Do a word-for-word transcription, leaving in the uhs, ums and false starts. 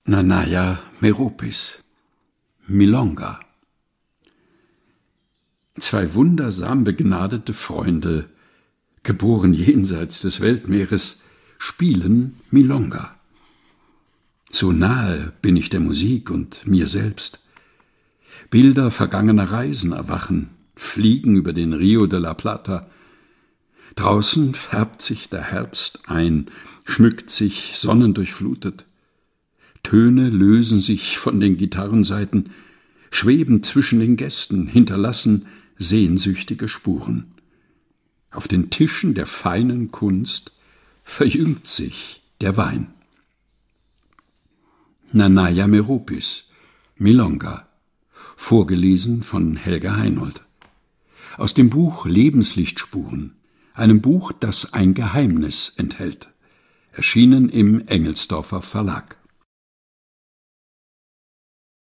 Nanaya Meropis, Milonga. Zwei wundersam begnadete Freunde, geboren jenseits des Weltmeeres, spielen Milonga. So nahe bin ich der Musik und mir selbst. Bilder vergangener Reisen erwachen, fliegen über den Rio de la Plata. Draußen färbt sich der Herbst ein, schmückt sich sonnendurchflutet. Töne lösen sich von den Gitarrensaiten, schweben zwischen den Gästen, hinterlassen sehnsüchtige Spuren. Auf den Tischen der feinen Kunst verjüngt sich der Wein. Nanaya Meropis, Milonga, vorgelesen von Helga Heinold. Aus dem Buch Lebenslichtspuren, einem Buch, das ein Geheimnis enthält, erschienen im Engelsdorfer Verlag.